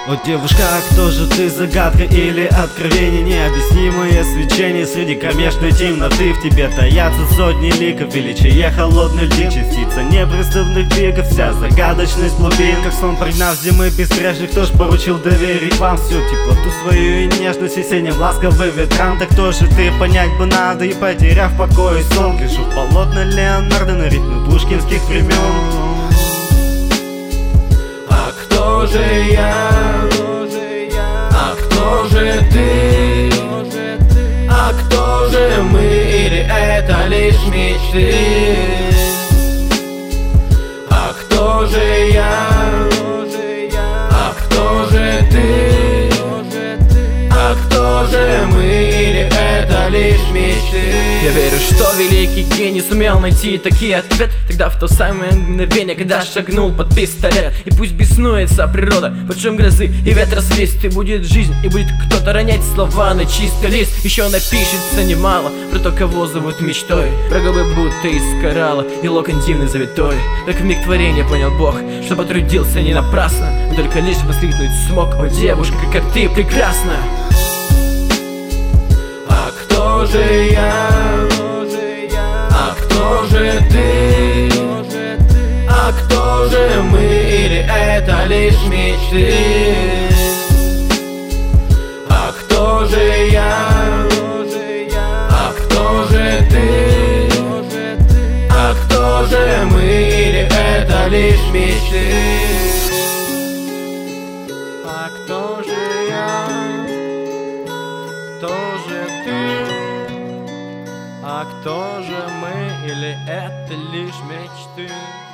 О, девушка, кто же ты, загадка или откровение? Необъяснимое свечение среди кромешной темноты. В тебе таятся сотни ликов, величие холодный лик, частица неприступных пиков. Вся загадочность глубин, как сон прогнав зимы беспрежных. Кто ж поручил доверить вам всю теплоту свою и нежность весенним ласковым ветрам? Так кто же ты, понять бы надо, и потеряв покой и сон, гляжу в полотна Леонардо на ритмы пушкинских времен. А кто же я? А кто же ты? А кто же мы? Или это лишь мечты? А кто же я? А кто же ты? А кто же мы? Или это лишь мечты? Я верю, что великий гений сумел найти такие ответы тогда, в то самое мгновение, когда шагнул под пистолет. И пусть беснуется природа под шум грозы и ветра свист, и будет жизнь, и будет кто-то ронять слова на чистый лист. Еще напишется немало про то, кого зовут мечтой, про губы будто из коралла и локон дивный завитой. Так в миг творения понял Бог, что потрудился не напрасно, но только лишь воскликнуть смог: о, девушка, как ты прекрасна! А кто же я? А кто же ты? А кто же мы? Или это лишь мечты? А кто же я? А кто же ты? А кто же мы? Или это лишь мечты? А кто же я? Кто же ты? А кто же мы? Или это лишь мечты?